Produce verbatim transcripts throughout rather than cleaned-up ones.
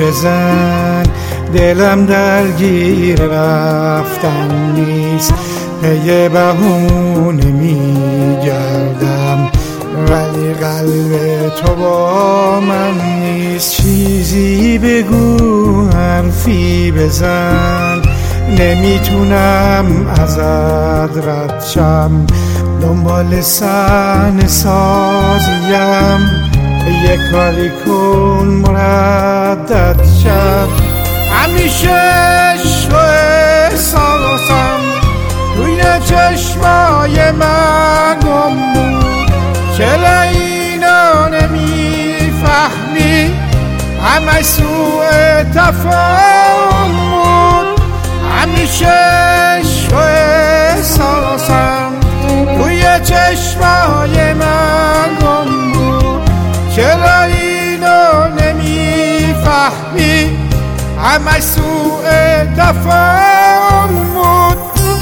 بزن، دلم درگیر رفتن نیست، پی بهونه میگردم ولی قلب تو با من نیست. چیزی بگو، حرفی بزن، نمیتونم ازت رد شم، دنبال صحنه سازیم، یک کاری کن مردد شم. همیشه عشق و احساسم توی چشمای من گم بود، چرا اینا نمیفهمی؟ همه سوء تفاهم بود. همیشه عشق و احساسم توی چشمای من گم بود، چرا اینو نمیفهمی؟ همه سوء تفاهم بود.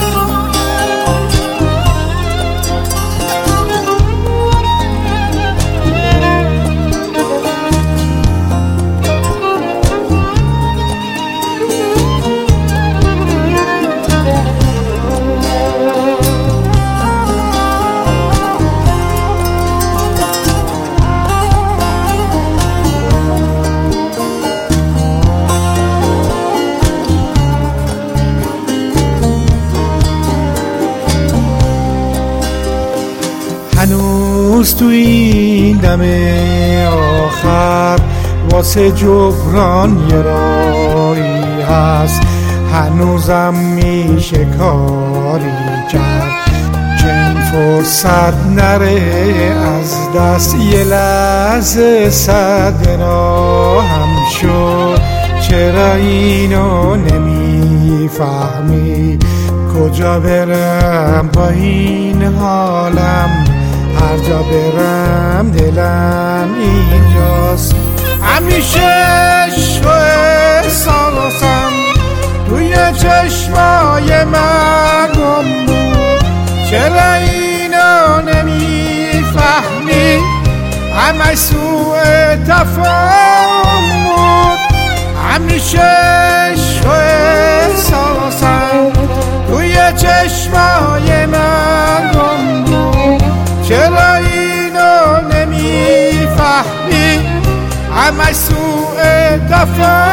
هنوز تو این دم آخر واسه جبران یه راهی هست، هنوزم میشه کاری کرد که این فرصت نره از دست. یه لحظه صدنا هم شد، چرا اینو نمیفهمی؟ کجا برم با این حالم؟ هر جا برم دلم اینجاست. همیشه عشق و احساسم توی چشمای من گم بود، چرا اینا نمیفهمی؟ همه سوء تفاهم بود. همیشه عشق و احساسم توی چشمای من گم بود، چرا اینو نمیفهمی؟ همه سوء تفاهم